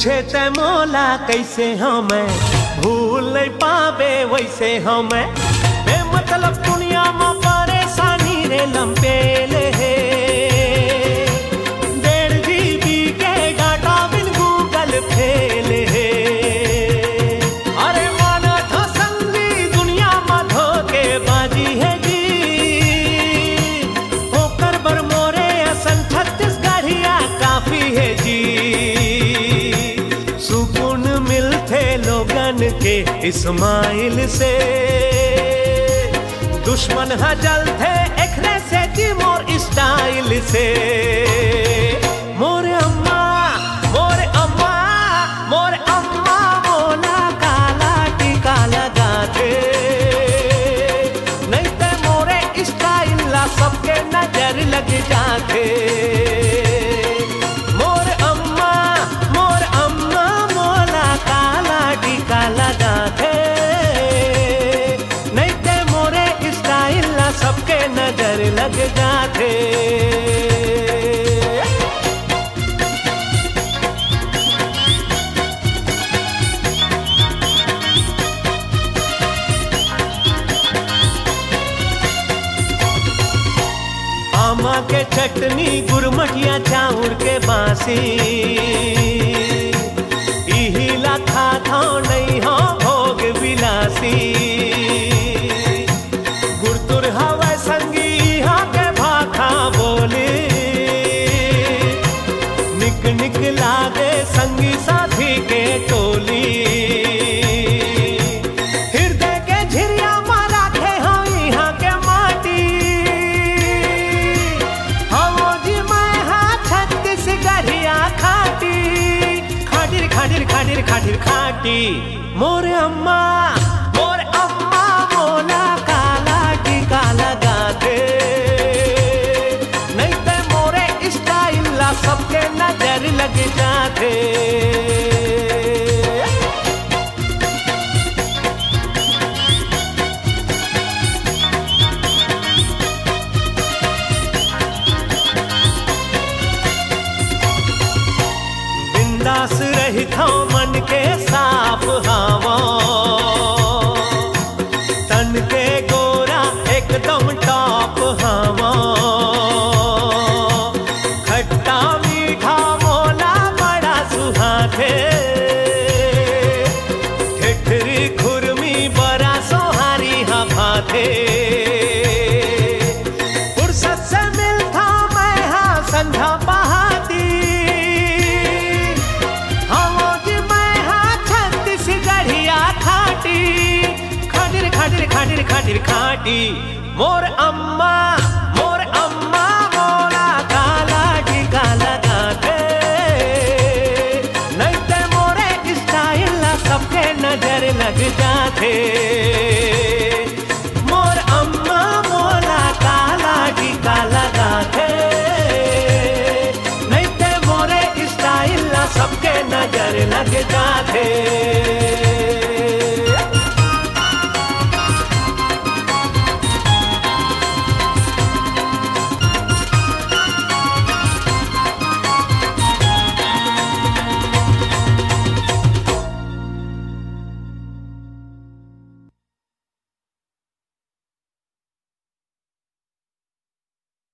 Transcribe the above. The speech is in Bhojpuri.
पूछे ते मोला कैसे हमें भूल नहीं पावे वैसे हमें बेमतलब दुनिया में परेशानी रे लंपेले है 1.5 GB के डाटा बिन गूगल फेल है। अरे माना था संगी दुनिया में धोखे बाजी है जी होकर बर मोरे असन 36 गाड़िया काफी है जी। सुकून मिलते लोगन के इस्माइल से दुश्मन हजल थे एकरे से जी मोर स्टाइल से। मोरे अम्मा मोरे अम्मा मोरे अम्मा मोला काला टीका लगा दे नहीं ते मोरे स्टाइल ला सबके नजर लग जाते। सबके नजर लग जाते। आमा के चटनी गुरमटिया चाउर के बासी इहिला खाता नहीं हो भोग विलासी। हवा संगी हाँ के भाखा बोले निक निक लागे संगी साथी के टोली हृदय के झिरिया मारा थे हाँ यहाँ के माटी हाँ जी मैं हाँ 36 गढ़िया खाटी खाटिर खाटिर खाटिर खाटिर खाटी। मोरे अम्मा मोला काला टीका लगा दे नहीं ते मोरे स्टाइल ला सबके नजर लग जाते। बिंदास रहता मन के साफ हवा तन के गोरा एकदम टॉप हवा खट्टा मीठा मोला बड़ा सुहाते ठिठरी खुरमी बड़ा सोहारी हफाते। फुर्सत से मिलता मैं हाँ संध्या बहाती हाँ जी मैं हाँ 36 गढ़िया खाटी खाटिर खाटिर खाटिर खाटी। मोर अम्मा मोला काला टीका लगा दे नहीं ते मोरे स्टाइल ला सबके नजर लग जाते। मोर अम्मा मोला काला टीका लगा दे नहीं ते मोरे स्टाइल ला सबके नजर लग जाते।